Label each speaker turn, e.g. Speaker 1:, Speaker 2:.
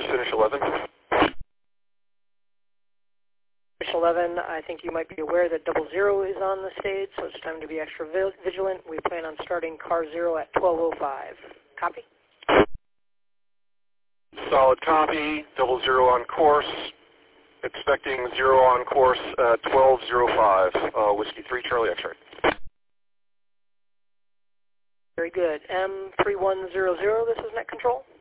Speaker 1: finish 11.
Speaker 2: Finish 11, I think you might be aware that 00 is on the stage, so it's time to be extra vigilant. We plan on starting car 0 at 12:05. Copy?
Speaker 1: Solid copy. 00 on course. Expecting 0 on course at 12:05. Whiskey 3 Charlie X-ray.
Speaker 2: Very good. M3100, this is Net Control.